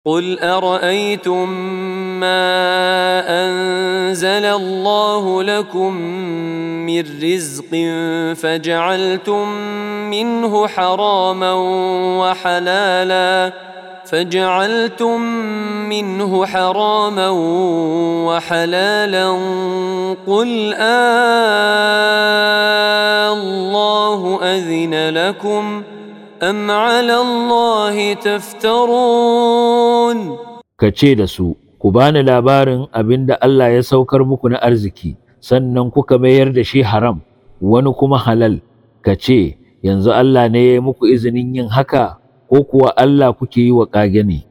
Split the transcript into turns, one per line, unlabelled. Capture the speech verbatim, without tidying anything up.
قل أرأيتم ما أنزل الله لكم من رزق فجعلتم منه حراما وحلالا فجعلتم منه حراما وحلالا قل آه الله أذن لكم أم على الله تفترون.
Kace da su, ku bani labarin abin da Allah ya saukar muku na arziki, sannan kuka mayar da shi haram, wani kuma halal. Kace, yanzu Allah ne ya yi muku izinin yin haka, ko kuwa Allah kuke yi wa ƙage ne?